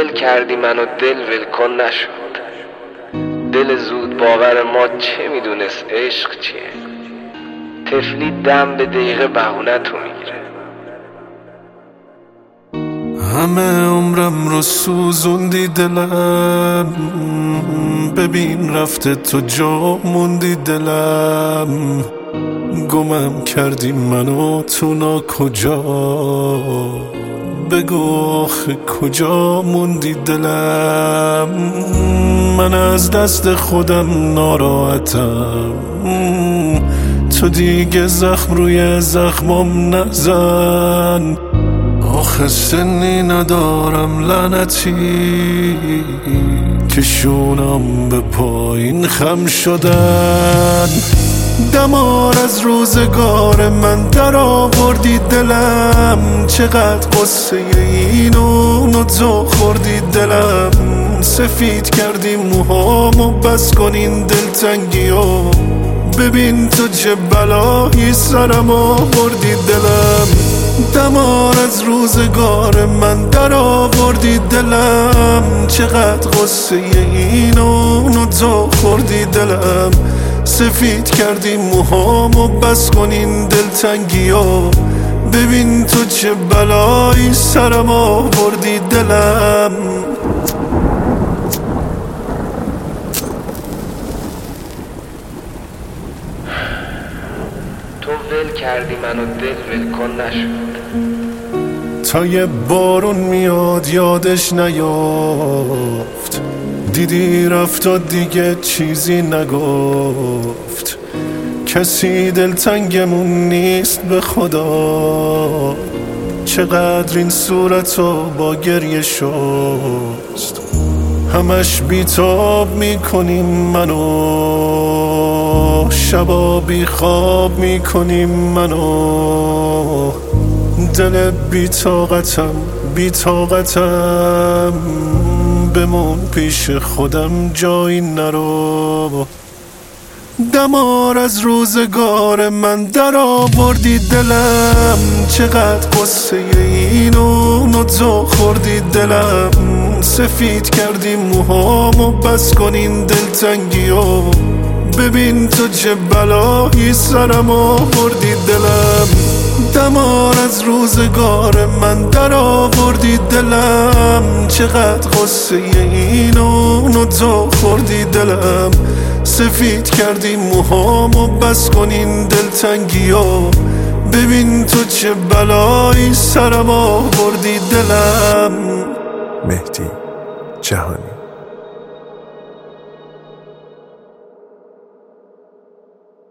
ول کردی منو دل ول کن نشد. دل زود باور ما چه میدونست عشق چیه. طفلی دم به دقیقه بهونه تو میگیره. همه عمرم رو سوزوندی دلم، ببین رفته تو جا موندی دلم. گمم کردی منو تو کجا، بگو آخه کجا موندی دلم. من از دست خودم ناراحتم، تو دیگه زخم روی زخمم نزن. آخه سنی ندارم لعنتی که شونم به پایین خم شدن. دمار از روزگار من در آوردی دلم، چقدر قصه اینو تو خوردی دلم. سفید کردی موهامو بس کن این دلتنگیو، ببین تو چه بلایی سرم آوردی دلم. دمار از روزگار من در آوردی دلم، چقدر قصه اینو تو خوردی دلم. سفید کردی موهامو بس کن این دلتنگیو، ببین تو چه بلایی سرم آوردی دلم. تو ول کردی منو دل ول کن نشد. تا یه بارون میاد یادش نیافت، دیدی رفت و دیگه چیزی نگفت. کسی دلتنگمون نیست به خدا، چقدر این صورتو با گریه شست. همش بیتاب میکنیم منو، شبا بی خواب میکنیم منو. دل بی‌طاقتم بمون پیش خودم جایی نرو. دمار از روزگار من در آوردی دلم، چقدر قصه اینو تو خوردی دلم. سفید کردی موهامو بس کن این دلتنگیو، ببین تو چه بلایی سرم آوردی دلم. دمار از روزگار من در آوردی دلم، چقدر قصه اینو تو خوردی دلم. سفید کردی موهامو بس کن این دلتنگیو، ببین تو چه بلایی سرم آوردی دلم. مهدی جهانی.